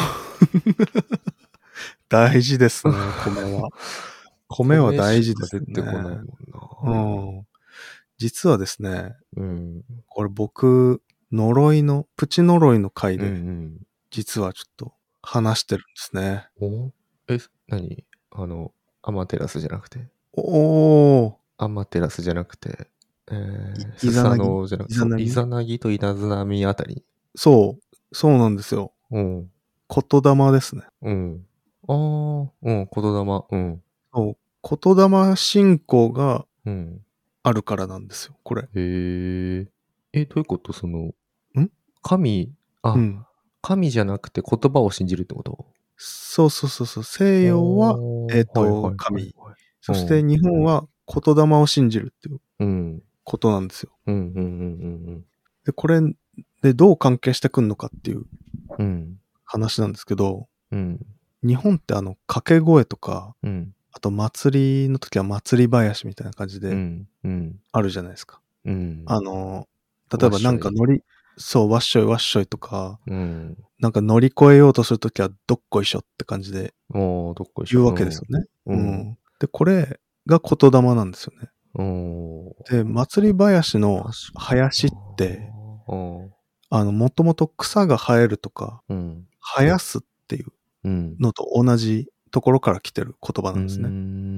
Speaker 1: 大事ですね、米は。米は大事ですね。
Speaker 2: 米しか出てこないもんな。
Speaker 1: うん。実はですね、うん、これ僕、呪いの、プチ呪いの回で、うんうん、実はちょっと話してるんですね。
Speaker 2: おえ、何あの、アマテラスじゃなくて。
Speaker 1: おー。
Speaker 2: アマテラスじゃなくて、えー、スサノオじゃなくて、イザナギとイナズナミあたり。
Speaker 1: そう、そうなんですよ。うん。言霊ですね。
Speaker 2: うん。ああ、うん、言霊。うん。
Speaker 1: そう、言霊信仰があるからなんですよ、これ。へ
Speaker 2: え。え、どういうことその、
Speaker 1: ん
Speaker 2: 神、あ、うん、神じゃなくて言葉を信じるってこと？
Speaker 1: そうそうそうそう。西洋は、えっと、神。そして日本は言霊を信じるっていうことなんですよ。うんうんうんうん、で、これでどう関係してくんのかっていう話なんですけど、うん、日本ってあの掛け声とか、うん、あと祭りの時は祭り林みたいな感じであるじゃないですか。うん、あの、例えばなんか乗り、そう、わっしょいわっしょいとか、うん、なんか乗り越えようとするときはどっこいしょって感じで言うわけですよね。うんうん、で、これが言霊なんですよね。で、祭り林の林って、あの、もともと草が生えるとか、うん、生やすっていうのと同じところから来てる言葉なんですね。うん、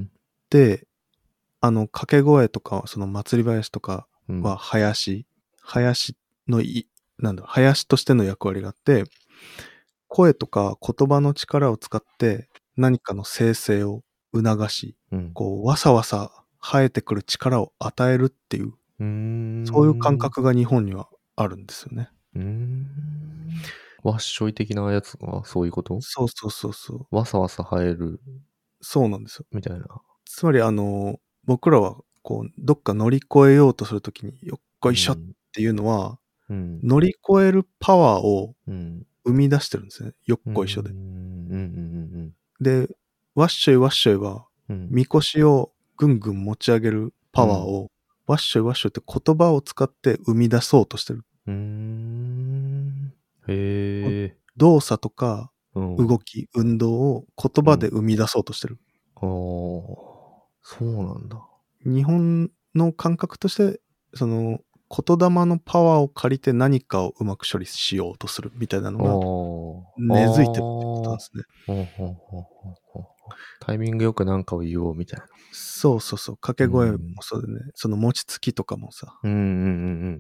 Speaker 1: で、あの、掛け声とか、その祭り林とかは林、うん、林のい、なんだ、林としての役割があって、声とか言葉の力を使って何かの生成を促し、うん、こう、わさわさ生えてくる力を与えるっていう、うーんそういう感覚が日本にはあるんですよね。
Speaker 2: うーん。わっしょい的なやつがそういうこと？
Speaker 1: そうそうそうそう。
Speaker 2: わさわさ生える。
Speaker 1: そうなんですよ。
Speaker 2: みたいな。
Speaker 1: つまりあの、僕らはこう、どっか乗り越えようとするときに、よっこいしょっていうのは、うん、乗り越えるパワーを生み出してるんですね。よっこいしょで。で、わっしょいわっしょいは、みこしをぐんぐん持ち上げるパワーを、うん、わっしょいわっしょいって言葉を使って生み出そうとしてる。うーんへー。動作とか、動き、うん、運動を言葉で生み出そうとしてる。
Speaker 2: うん、そうなんだ。
Speaker 1: 日本の感覚として、その、言霊のパワーを借りて何かをうまく処理しようとするみたいなのが根付いてるってことなんですね。
Speaker 2: タイミングよく何かを言おうみたいな。
Speaker 1: そうそうそう。掛け声もそうでね、うん、その餅つきとかもさ。うんうんうんうん。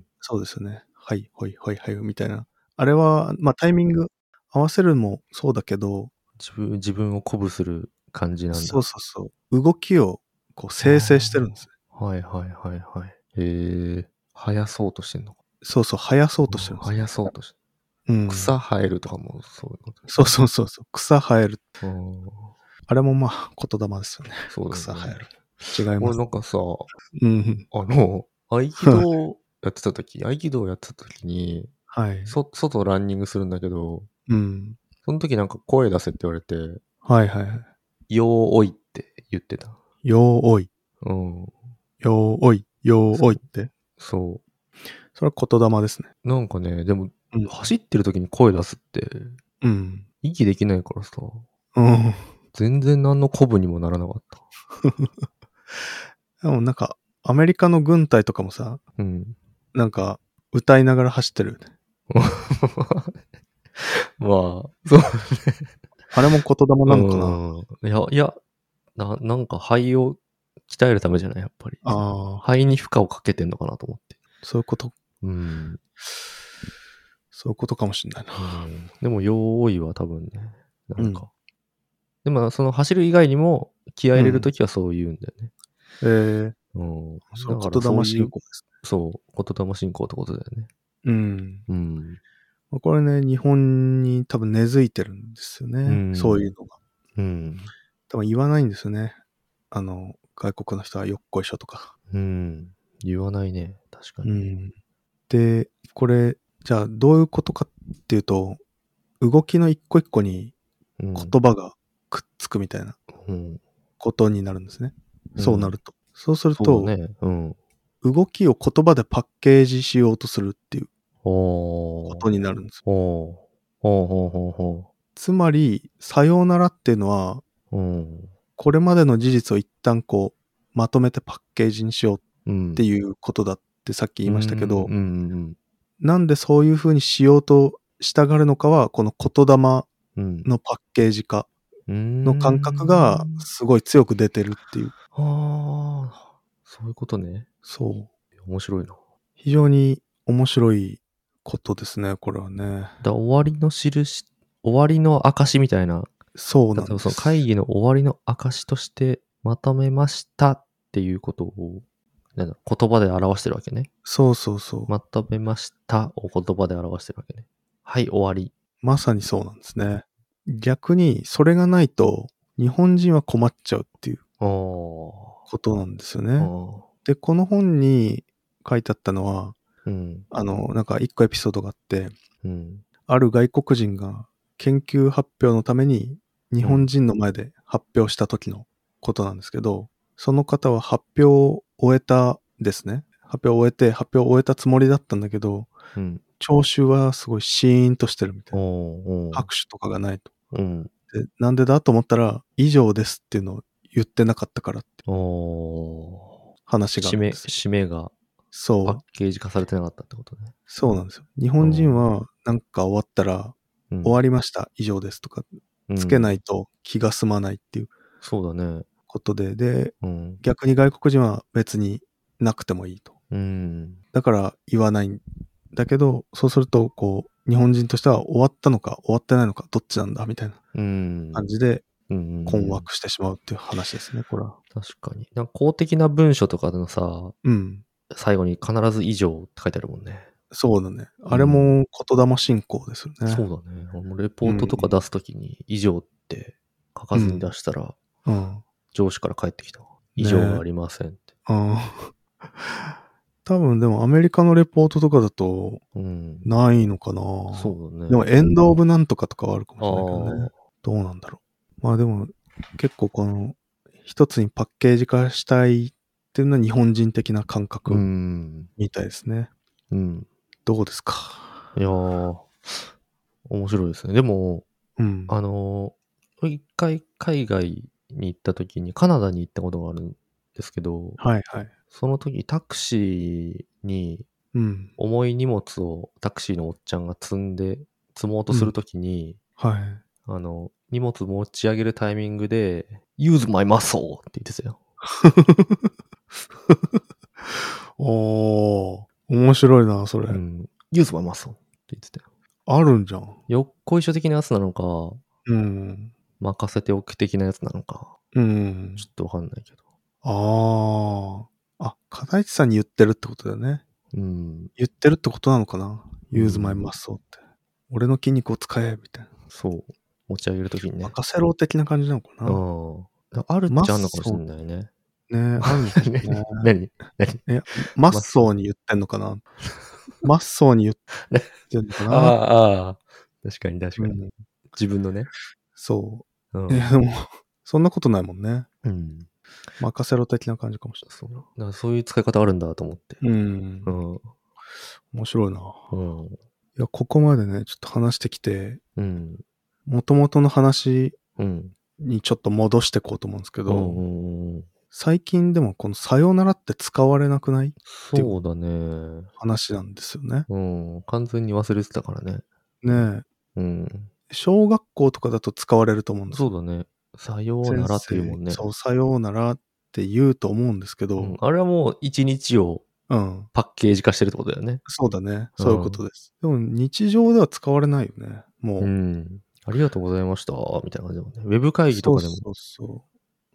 Speaker 1: そうですよね。はい、ほいほいはいみたいな。あれは、まあタイミング合わせるもそうだけど、
Speaker 2: 自分、自分を鼓舞する感じなんだ。
Speaker 1: そうそうそう。動きをこう生成してるんですね。
Speaker 2: はいはいはいはい。へえ。生やそうとしてんのか。
Speaker 1: そうそう、生やそうとしてるんです
Speaker 2: よ。生やそうとして。うん。草生えるとかもそういうこと、ね。
Speaker 1: そうそうそうそう。草生える。あれもまあ言霊ですよね。
Speaker 2: そうだね。
Speaker 1: 草生える。違います。
Speaker 2: 俺なんかさ、うん、あの、合気道やってた時、合気道やってた時に、はい。そ、外ランニングするんだけど、うん。 その時なんか声出せって言われて、
Speaker 1: はいはいはい。
Speaker 2: よーおいって言ってた。
Speaker 1: よーおい。
Speaker 2: うん。
Speaker 1: よーおい、よーおいって。
Speaker 2: そう。
Speaker 1: それは言霊ですね。
Speaker 2: なんかね、でも、うん、走ってる時に声出すって、うん。息できないからさ。うん。全然何の鼓舞にもならなかった。
Speaker 1: でもなんか、アメリカの軍隊とかもさ、うん。なんか、歌いながら走ってるよね。
Speaker 2: まあ、そうね。
Speaker 1: あれも言霊なのかな。
Speaker 2: うん。いや、いや、な、なんか肺を鍛えるためじゃないやっぱり。ああ。肺に負荷をかけてんのかなと思って。
Speaker 1: そういうこと。うん。そういうことかもしんないな。
Speaker 2: うん。でも、用意は多分ね、なんか。うん、でも、その走る以外にも、気合い入れるときはそう言うんだよね。
Speaker 1: うん、ええー。
Speaker 2: うん。
Speaker 1: そう、言霊信仰です
Speaker 2: ね。そう、言霊信仰ってことだよね。うん。
Speaker 1: うん。これね、日本に多分根付いてるんですよね。うん、そういうのが。うん。多分言わないんですよね。あの、外国の人はよっこいしょとか。
Speaker 2: うん。言わないね。確かに。
Speaker 1: うん。で、これ、じゃあどういうことかっていうと、動きの一個一個に言葉がくっつくみたいなことになるんですね。うん、そうなると。そうすると、ねうん、動きを言葉でパッケージしようとするっていうことになるんですよ。つまり、さようならっていうのは、うん、これまでの事実を一旦こう、まとめてパッケージにしようっていうことだってさっき言いましたけど、うんうんうん、なんでそういう風にしようとしたがるのかは、この言霊のパッケージ化の感覚がすごい強く出てるっていう。
Speaker 2: ああ、そういうことね。
Speaker 1: そう。
Speaker 2: 面白いな。
Speaker 1: 非常に面白いことですね、これはね。
Speaker 2: だ終わりの印、終わりの証みたいな。
Speaker 1: そうなんです。
Speaker 2: その会議の終わりの証としてまとめましたっていうことを、なんだ言葉で表してるわけね。
Speaker 1: そうそうそう。
Speaker 2: まとめましたを言葉で表してるわけね。はい、終わり。
Speaker 1: まさにそうなんですね。逆に、それがないと、日本人は困っちゃうっていうことなんですよね。で、この本に書いてあったのは、うん、あの、なんか一個エピソードがあって、うん、ある外国人が研究発表のために日本人の前で発表した時のことなんですけど、その方は発表を終えたですね。発表を終えて、発表を終えたつもりだったんだけど、うん、聴衆はすごいシーンとしてるみたいな。拍手とかがないと。うん、でなんでだと思ったら、以上ですっていうのを言ってなかったからって話があるんです。
Speaker 2: 締め、締めがパッケージ化されてなかったってことね。
Speaker 1: そうなんですよ。日本人はなんか終わったら、うん、終わりました、以上ですとか、つけないと気が済まないっていう。
Speaker 2: そうだね。
Speaker 1: ことで、で、うん、逆に外国人は別になくてもいいと。うん、だから言わないんだけど、そうすると、こう、日本人としては終わったのか終わってないのかどっちなんだみたいな感じで困惑してしまうっていう話ですね、これは。
Speaker 2: 確かに。なんか公的な文書とかでのさ、うん、最後に必ず以上って書いてあるもんね。
Speaker 1: そうだね。あれも言霊信仰ですよね。
Speaker 2: そうだね。レポートとか出すときに以上って書かずに出したら、うんうん、上司から帰ってきた。以上がありませんって。ね、
Speaker 1: 多分でもアメリカのレポートとかだと、ないのかな、うん、そうだね。でもエンドオブなんとかとかはあるかもしれないけどね。どうなんだろう。まあでも、結構この、一つにパッケージ化したいっていうのは日本人的な感覚みたいですね。うん。どうですか？
Speaker 2: いやー、面白いですね。でも、うん、あのー、一回海外に行った時にカナダに行ったことがあるんですけど、
Speaker 1: はいはい。
Speaker 2: その時タクシーに重い荷物をタクシーのおっちゃんが積んで積もうとする時に、うん、はい。あの、荷物持ち上げるタイミングで Use my muscle って言ってたよ。
Speaker 1: おー、面白いな、それ。うん。
Speaker 2: Use my muscle って言ってたよ。
Speaker 1: あるんじゃん。
Speaker 2: よっこいしょ的なやつなのか、うん。任せておく的なやつなのか、うん。ちょっとわかんないけど。
Speaker 1: ああ。あ、片市さんに言ってるってことだよね。うん。言ってるってことなのかな、うん、?Use my muscle って。俺の筋肉を使え、みたいな。
Speaker 2: そう。持ち上げるときにね。
Speaker 1: 任せろ的な感じなのかな。
Speaker 2: うん。あるっちゃあるのかもしれないね。
Speaker 1: ねあるのかもね。
Speaker 2: 何何
Speaker 1: え、マッソーに言ってんのかなマッソーに言ってんのかな
Speaker 2: ああ、確かに確かに。うん、 自分のね。
Speaker 1: そう。
Speaker 2: うん、
Speaker 1: いや、でも、そんなことないもんね。
Speaker 2: うん。
Speaker 1: 任せろ的な感じかもしれない。
Speaker 2: そう。だからそういう使い方あるんだと思って。
Speaker 1: うん。
Speaker 2: うん。
Speaker 1: 面白いな。
Speaker 2: うん。
Speaker 1: いや、ここまでね、ちょっと話してきて、
Speaker 2: うん。
Speaker 1: 元々の話
Speaker 2: うん。
Speaker 1: にちょっと戻していこうと思うんですけど、
Speaker 2: うんうんうん、
Speaker 1: 最近でもこのさよならって使われなくないっていう
Speaker 2: そうだね。
Speaker 1: 話なんですよね。
Speaker 2: うん。完全に忘れてたからね。
Speaker 1: ね
Speaker 2: え。うん。
Speaker 1: 小学校とかだと使われると思うんですよ。
Speaker 2: そうだね。さようならっていうもんね。
Speaker 1: そう、さようならって言うと思うんですけど、
Speaker 2: うん、あれはもう一日をパッケージ化してるってことだよね。
Speaker 1: そうだね。そういうことです。でも日常では使われないよね。もう。
Speaker 2: うん。ありがとうございました。みたいな感じだもんね。ウェブ会議とかでも。
Speaker 1: そうそうそう。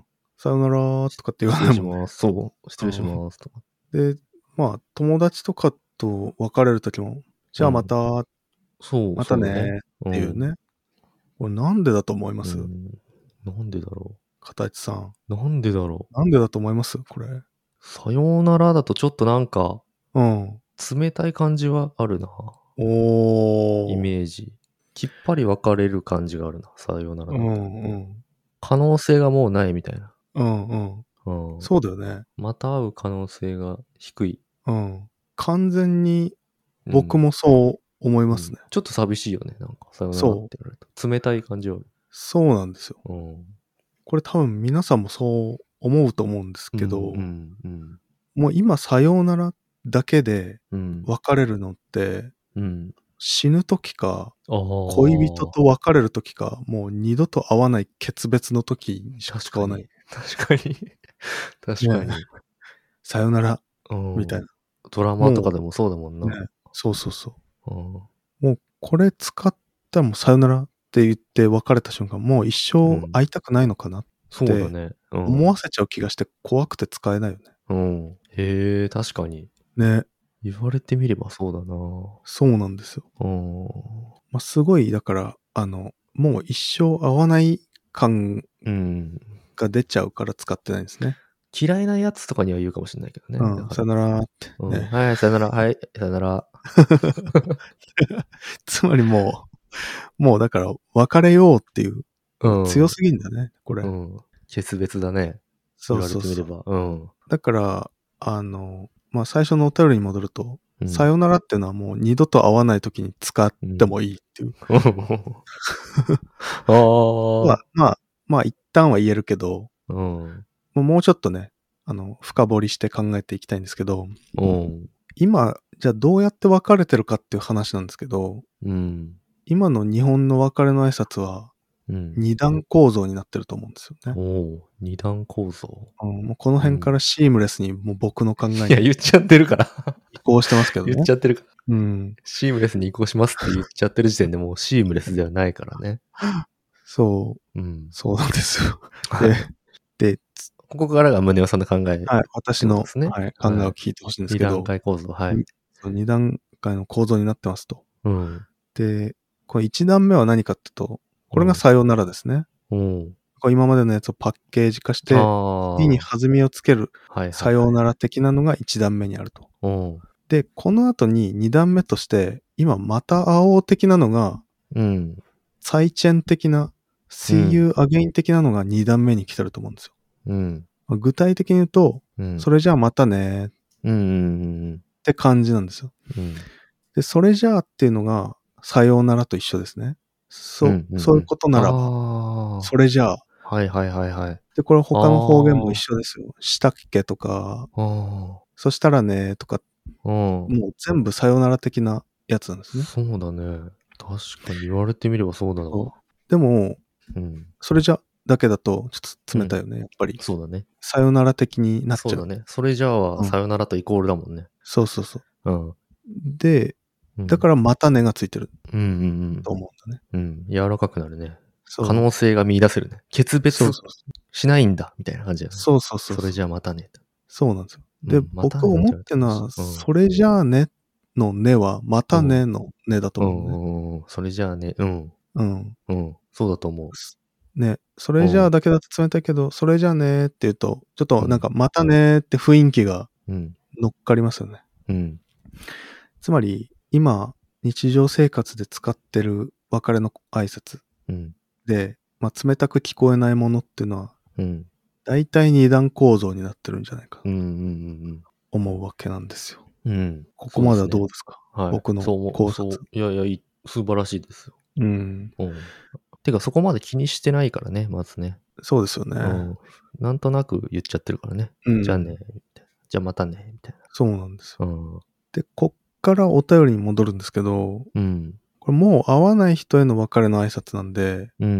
Speaker 1: さよならとかって言わ
Speaker 2: 失
Speaker 1: ないもんね。
Speaker 2: 礼します。そう。失礼します。とか。
Speaker 1: で、まあ、友達とかと別れるときも、じゃあまた、うん、
Speaker 2: そう、
Speaker 1: またねっていうね。これなんでだと思います？うん、
Speaker 2: なんでだろう。
Speaker 1: 片市さん。
Speaker 2: なんでだろ
Speaker 1: う。なんでだと思います？これ。
Speaker 2: さようならだとちょっとなんか、
Speaker 1: うん。
Speaker 2: 冷たい感じはあるな。
Speaker 1: おー。
Speaker 2: イメージ。きっぱり別れる感じがあるな。さようならだと。
Speaker 1: うんうん。
Speaker 2: 可能性がもうないみたいな。
Speaker 1: うんうん。うん、そうだよね。
Speaker 2: また会う可能性が低い。
Speaker 1: うん。完全に僕もそう思いますね。
Speaker 2: うん、ちょっと寂しいよね。なんか、さよならって言われると。冷たい感じはある。
Speaker 1: そうなんですよ。うん、これ多分皆さんもそう思うと思うんですけど、うんうんうん、もう今さようならだけで別れるのって、うん、死ぬ時か、恋人と別れる時か、もう二度と会わない決別の時にしか使わない。
Speaker 2: 確かに。確かに。ね、
Speaker 1: さよなら、みたいな。
Speaker 2: ドラマとかでもそうだもんな。
Speaker 1: ね、そうそうそう。もうこれ使ったらもうさよならって言って別れた瞬間、もう一生会いたくないのかなって思わせちゃう気がして怖くて使えないよね。
Speaker 2: うん。へえ、確かに。ね。言われてみればそうだな。
Speaker 1: そうなんですよ。うん。まあ、すごい、だから、あの、もう一生会わない感が出ちゃうから使ってないんですね。
Speaker 2: 嫌いなやつとかには言うかもしれないけどね。
Speaker 1: うん、さよならって、ね、
Speaker 2: うん。はい、さよなら、はい、さよなら。
Speaker 1: つまりもう、もうだから別れようっていう、うん、強すぎんだね、これ。うん。
Speaker 2: 決別だね。そうそうそう。言われてみれば。うん。だ
Speaker 1: から、あの、まあ、最初のお便りに戻ると、うん、さよならっていうのはもう二度と会わない時に使ってもいいっていう。うん、あまあ、まあ、まあ一旦は言えるけど、うん、もうちょっとね、あの、深掘りして考えていきたいんですけど、うん、今、じゃあどうやって別れてるかっていう話なんですけど、うん、今の日本の別れの挨拶は、うん、二段構造になってると思うんですよね。
Speaker 2: お二段構造、
Speaker 1: うん、もうこの辺からシームレスにもう僕の考えに、
Speaker 2: いや、言っちゃってるから。
Speaker 1: 移行してますけどね。
Speaker 2: 言っちゃってるから。
Speaker 1: うん。
Speaker 2: シームレスに移行しますって言っちゃってる時点でもうシームレスではないからね。
Speaker 1: そう。うん。そうなんですよ。で、で、
Speaker 2: ここからが宗男さんの考え、
Speaker 1: はい。私の、ね、はい、考えを聞いてほしいんですけど。
Speaker 2: 二段階構造、はい。
Speaker 1: 二段階の構造になってますと。うん。で、これ一段目は何かっていうと、これがさようならですね。うん。今までのやつをパッケージ化して、次に弾みをつける、さようなら的なのが一段目にあると。うん。で、この後に二段目として、今また会おう的なのが、うん。再チェン的な、see you again 的なのが二段目に来てると思うんですよ。うん。具体的に言うと、うん、それじゃあまたね、うん、って感じなんですよ。うん。で、それじゃあっていうのが、さようならと一緒ですね。そう、うんうんうん、そういうことならば、それじゃあ。
Speaker 2: はいはいはいはい。
Speaker 1: で、これ他の方言も一緒ですよ。したっけとか、そしたらね、とか、もう全部さようなら的なやつなんですね。
Speaker 2: そうだね。確かに言われてみればそうだな。
Speaker 1: でも、うん、それじゃだけだとちょっと冷たいよね、うん、やっぱり。
Speaker 2: そうだね。
Speaker 1: さよなら的になっちゃう。
Speaker 2: そうだね。それじゃあ、さよならとイコールだもんね。
Speaker 1: そうそうそう。うん。で、だからまた根がついてる。うんうんうん。と思うんだね。
Speaker 2: うん。柔らかくなるね。可能性が見出せるね。決別しないんだ、みたいな感じだね。
Speaker 1: そうそうそう。
Speaker 2: それじゃあまたね。
Speaker 1: そうなんですよ。で、僕思ってるのは、それじゃあねのねは、またねのねだと思うね。
Speaker 2: うん。それじゃあね、うん。うん。うん。そうだと思う。
Speaker 1: ね、それじゃあだけだと冷たいけど、それじゃあねって言うと、ちょっとなんかまたねって雰囲気が乗っかりますよね。うん。つまり、今、日常生活で使ってる別れの挨拶。
Speaker 2: うん、
Speaker 1: で、まあ、冷たく聞こえないものっていうのは、
Speaker 2: うん、
Speaker 1: 大体二段構造になってるんじゃないか
Speaker 2: うん、う
Speaker 1: と
Speaker 2: ん、
Speaker 1: 思うわけなんですよ。
Speaker 2: うん。うん。
Speaker 1: ここまではどうですか？
Speaker 2: はい。
Speaker 1: 僕の
Speaker 2: そう思う、
Speaker 1: 考察。
Speaker 2: そう、いやいや、いい、素晴らしいですよ。
Speaker 1: うん。
Speaker 2: うん。てか、そこまで気にしてないからね、まずね。
Speaker 1: そうですよね。
Speaker 2: うん。なんとなく言っちゃってるからね。
Speaker 1: うん。
Speaker 2: じゃあね、みたいな。じゃあまたね、みたいな。
Speaker 1: そうなんですよ。
Speaker 2: うん。
Speaker 1: で、こっからお便りに戻るんですけど、
Speaker 2: うん。
Speaker 1: これもう会わない人への別れの挨拶なんで、
Speaker 2: うんうんうん。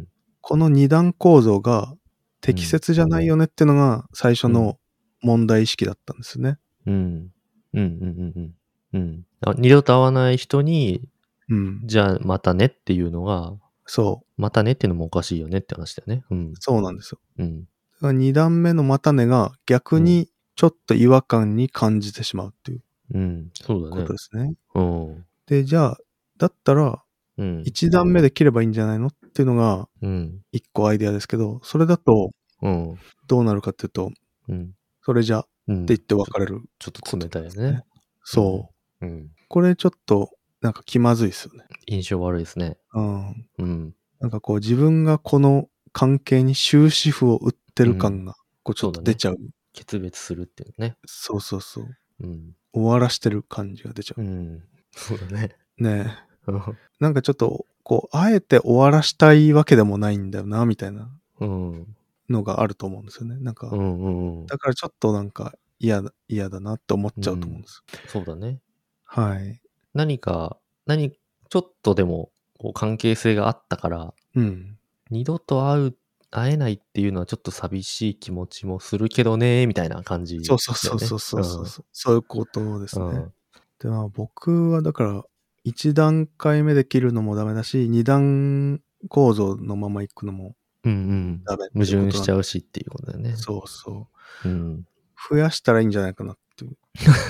Speaker 1: この二段構造が適切じゃないよねっていうのが最初の問題意識だったんですね。
Speaker 2: うん。うんうんうんうん。うん。あ、二度と会わない人に、
Speaker 1: うん。
Speaker 2: じゃあまたねっていうのが、
Speaker 1: そう。
Speaker 2: またねっていうのもおかしいよねって話だよね。うん。
Speaker 1: そうなんですよ。
Speaker 2: うん。
Speaker 1: だから二段目のまたねが逆にちょっと違和感に感じてしまうっていう
Speaker 2: うん。そうだね。
Speaker 1: ことですね。
Speaker 2: うん。
Speaker 1: で、じゃあ、だったら
Speaker 2: うん。
Speaker 1: 一段目で切ればいいんじゃないのっていうのが
Speaker 2: うん。
Speaker 1: 一個アイデアですけど、それだと
Speaker 2: うん。
Speaker 1: どうなるかっていうと、
Speaker 2: うん。
Speaker 1: それじゃって
Speaker 2: うん。
Speaker 1: 言って別れる
Speaker 2: ちょっと
Speaker 1: こと
Speaker 2: 冷たいよ
Speaker 1: ですね。
Speaker 2: ね。
Speaker 1: そう。
Speaker 2: うん。
Speaker 1: これちょっとなんか気まずいですよね。
Speaker 2: 印象悪いですね。
Speaker 1: うん。
Speaker 2: うん。
Speaker 1: なんかこう自分がこの関係に終止符を打ってる感がこうちょっと
Speaker 2: そうだね
Speaker 1: 出ちゃう。
Speaker 2: 決別するっていうね。
Speaker 1: そうそうそう。
Speaker 2: うん。
Speaker 1: 終わらしてる感じが出ちゃ
Speaker 2: うん。そうだね。
Speaker 1: う。ねえ。
Speaker 2: うん
Speaker 1: なんかちょっと、こう、あえて終わらしたいわけでもないんだよな、みたいな
Speaker 2: うん。
Speaker 1: のがあると思うんですよね。なんか、
Speaker 2: うんうんうん。
Speaker 1: だからちょっとなんか嫌だ、嫌だなって思っちゃうと思うんですよ。
Speaker 2: そうだね。
Speaker 1: はい。
Speaker 2: 何か、何、ちょっとでも、こう関係性があったから、
Speaker 1: うん。
Speaker 2: 二度と会う、会えないっていうのはちょっと寂しい気持ちもするけどね、みたいな感じ
Speaker 1: そうそう
Speaker 2: だよね。
Speaker 1: そうそうそうそうそう。そういうことですね。
Speaker 2: うん。
Speaker 1: で、まあ僕はだから、一段階目で切るのもダメだし、二段構造のまま行くのも
Speaker 2: うんうん。
Speaker 1: ダメって
Speaker 2: 矛
Speaker 1: いうことなんで。
Speaker 2: 盾しちゃうしっていうことだよね。
Speaker 1: そうそう。
Speaker 2: うん。
Speaker 1: 増やしたらいいんじゃないかなっていう。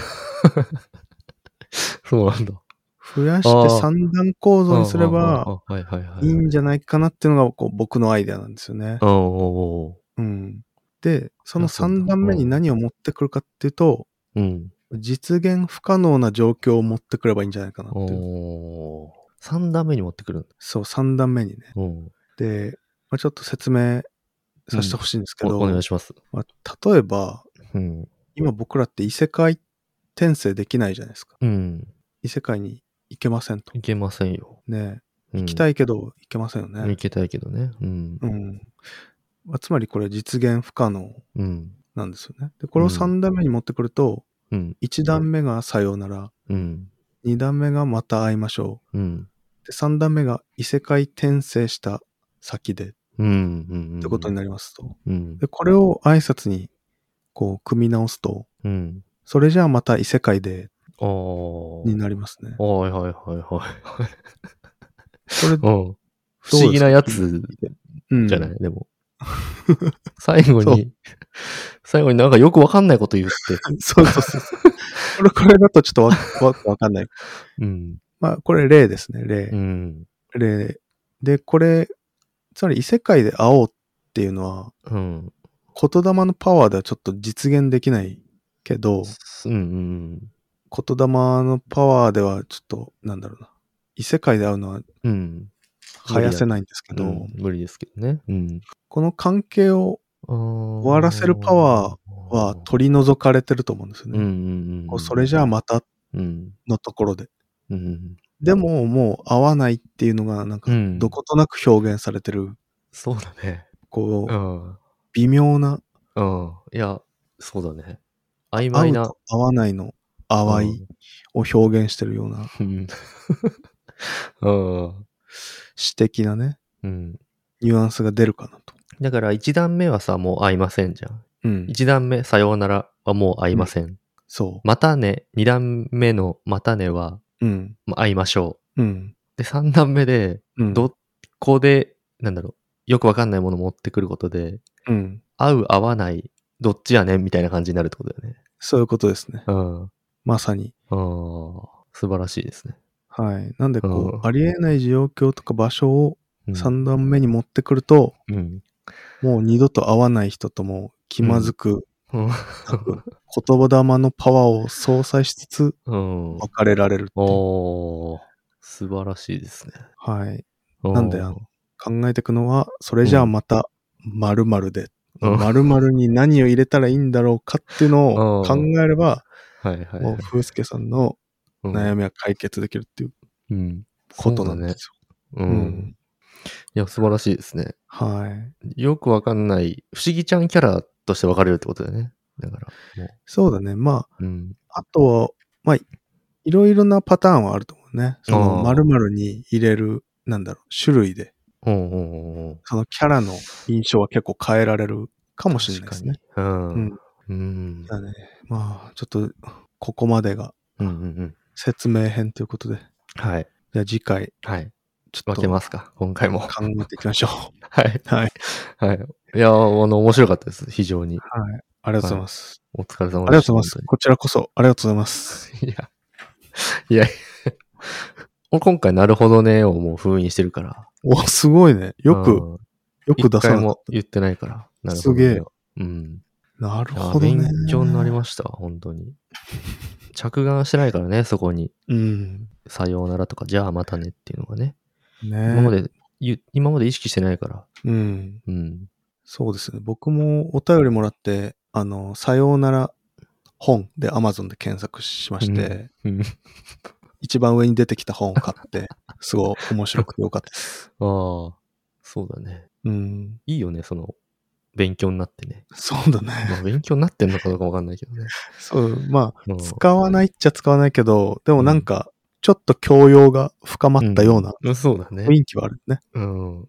Speaker 2: そうなんだ。
Speaker 1: 増やして三段構造にすれば、
Speaker 2: はいはいはい。
Speaker 1: いいんじゃないかなっていうのがこう僕のアイデアなんですよね。
Speaker 2: おお
Speaker 1: うん。で、その
Speaker 2: あそうだ
Speaker 1: さん段目に何を持ってくるかっていうと、
Speaker 2: うん。
Speaker 1: 実現不可能な状況を持ってくればいいんじゃないかなっていう。
Speaker 2: おー。さん段目に持ってくるんだ。
Speaker 1: そう、さん段目にね。
Speaker 2: うん。
Speaker 1: で、まあ、ちょっと説明させてほしいんですけど、
Speaker 2: お、お願いします。
Speaker 1: まあ、例えば、
Speaker 2: うん。
Speaker 1: 今僕らって異世界転生できないじゃないですか。
Speaker 2: うん。
Speaker 1: 異世界に行けませんと。
Speaker 2: いけませんよ。
Speaker 1: ね、
Speaker 2: うん
Speaker 1: 行きたいけど行けませんよね。
Speaker 2: 行けたいけどね。うん。
Speaker 1: うん。まあ、つまりこれ実現不可能
Speaker 2: うん。
Speaker 1: なんですよね。で、これをさん段目に持ってくると、
Speaker 2: うん。
Speaker 1: いち段目がさようなら、
Speaker 2: うん。
Speaker 1: に段目がまた会いましょ
Speaker 2: うん。
Speaker 1: う。で、さん段目が異世界転生した先で、
Speaker 2: うん。うん。
Speaker 1: ってことになりますと。
Speaker 2: うん。
Speaker 1: で、これを挨拶に、こう、組み直すと、
Speaker 2: うん。
Speaker 1: それじゃあまた異世界で、
Speaker 2: ああ。
Speaker 1: になりますね。
Speaker 2: はいはいはいはい。
Speaker 1: これ、
Speaker 2: うん。不思議なやつじゃない、
Speaker 1: うん、
Speaker 2: でも。最後
Speaker 1: そう
Speaker 2: に、最後になんかよくわかんないこと言って。
Speaker 1: そうそうそう。これ、これだとちょっとわ、わ、わかんない。
Speaker 2: うん。
Speaker 1: まあ、これ例ですね、例。
Speaker 2: うん。
Speaker 1: 例。で、これ、つまり異世界で会おうっていうのは、
Speaker 2: うん。
Speaker 1: 言霊のパワーではちょっと実現できないけど、
Speaker 2: うんうん
Speaker 1: 言霊のパワーではちょっと、なんだろうな。異世界で会うのは
Speaker 2: うん。うん。
Speaker 1: 生やせないんですけど、
Speaker 2: うん、無理ですけどね。うん。
Speaker 1: この関係を終わらせるパワーは取り除かれてると思うんですよね。
Speaker 2: うんうんうん。
Speaker 1: こうそれじゃあまた
Speaker 2: うん。
Speaker 1: のところで。
Speaker 2: うん。
Speaker 1: でももう会わないっていうのがなんか
Speaker 2: うん
Speaker 1: どことなく表現されてる、
Speaker 2: そうだね。
Speaker 1: こう、
Speaker 2: ん。
Speaker 1: 微妙な、
Speaker 2: うん。いや、そうだね。曖
Speaker 1: 会
Speaker 2: 昧な。
Speaker 1: うと会わないの淡いを表現してるような
Speaker 2: うん。うん。
Speaker 1: 詩的なね、
Speaker 2: うん。
Speaker 1: ニュアンスが出るかなと。
Speaker 2: だから一段目はさ、もう会いませんじゃん。
Speaker 1: うん。
Speaker 2: 一段目、さようならはもう会いません。
Speaker 1: そ
Speaker 2: またね、二段目のまたねは、
Speaker 1: う。うん。
Speaker 2: まあ会いましょ
Speaker 1: うん。
Speaker 2: う。で、三段目で、
Speaker 1: うん。
Speaker 2: どこで、なんだろう、よくわかんないもの持ってくることで、
Speaker 1: うん。
Speaker 2: 合う合わない、どっちやねんみたいな感じになるってことだよね。
Speaker 1: そういうことですね。
Speaker 2: うん。あ
Speaker 1: まさに。
Speaker 2: あ、素晴らしいですね。
Speaker 1: はい。なんでこう、
Speaker 2: うん
Speaker 1: ありえない状況とか場所を
Speaker 2: うん
Speaker 1: 三段目に持ってくると、
Speaker 2: うん。
Speaker 1: もう二度と会わない人とも気まずく、
Speaker 2: うん。
Speaker 1: なく言葉霊のパワーを相殺しつつ
Speaker 2: うん。
Speaker 1: 別れられるっていう。
Speaker 2: おー、素晴らしいですね。
Speaker 1: はい。
Speaker 2: おー
Speaker 1: なんで、あの、 考えていくのは、それじゃあまた〇〇で、うん、〇〇に何を入れたらいいんだろうかっていうのを考えれば、はいはいはい、もう風助さんの悩みは解決できるっていうことなんですよ。
Speaker 2: うん。うん。うん、いや、素晴らしいですね。
Speaker 1: はい。
Speaker 2: よくわかんない、不思議ちゃんキャラとして分かれるってことだよね。だからもう。
Speaker 1: そうだね。まあ、うん、あとは、まあ、いろいろなパターンはあると思うね。その、〇〇に入れる、なんだろう、種類で。うんうんうん、そのキャラの印象は結構変えられるかもしれないですね。うん。うん。うん。だね。まあ、ちょっと、ここまでが、説明編ということで。うんうんうん、はい。じゃあ次回。
Speaker 2: はい。ちょっと。分けますか、今回も。
Speaker 1: 考えていきましょう。
Speaker 2: はい。はい。はい。いや、あの、面白かったです。非常に。
Speaker 1: はい。ありがとうございます。
Speaker 2: はい、お疲れ様でした。
Speaker 1: ありがとうございます。こちらこそ、ありがとうございます。
Speaker 2: いや。いや、今回なるほどねをもう封印してるから。
Speaker 1: お、すごいね。よく、よく出さなかった。一回も
Speaker 2: 言ってないから。なるほど、ね。
Speaker 1: すげえ。
Speaker 2: うん。
Speaker 1: なるほどね。
Speaker 2: 勉強になりました。本当に。着眼してないからね、そこに。うん。さようならとか、じゃあまたねっていうのがね。ね今まで、今まで意識してないから。
Speaker 1: うん。うん。そうですね。僕もお便りもらって、あの、さようなら本で Amazon で検索しまして、うんうん、一番上に出てきた本を買って、すごい面白くてよかったです。
Speaker 2: ああ、そうだね。うん。いいよね、その、勉強になってね。
Speaker 1: そうだね。
Speaker 2: まあ、勉強になってんのかどうかわかんないけどね。
Speaker 1: そう、まあ、うん、使わないっちゃ使わないけど、でもなんか、ちょっと教養が深まったような、
Speaker 2: うん、そうだね。
Speaker 1: 雰囲気はあるね。
Speaker 2: うん。うん。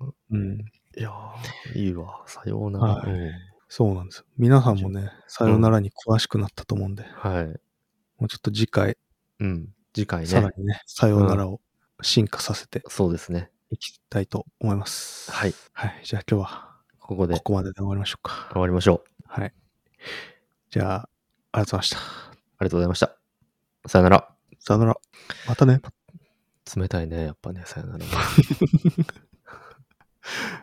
Speaker 2: いやー、いいわ。さようなら。はい、うん、
Speaker 1: そうなんですよ。皆さんもね、さようならに詳しくなったと思うんで。うん、はい。もうちょっと次回。
Speaker 2: うん。次回ね。
Speaker 1: さらにね、さようならを進化させて。
Speaker 2: そうですね。
Speaker 1: いきたいと思います。
Speaker 2: はい。
Speaker 1: はい。じゃあ今日は、
Speaker 2: ここで。
Speaker 1: ここまでで終わりましょうか。
Speaker 2: 終わりましょう。
Speaker 1: はい。じゃあ、ありがとうございました。あ
Speaker 2: りがとうございました。さよなら。
Speaker 1: さよなら。またね。
Speaker 2: 冷たいね、やっぱね、さよなら。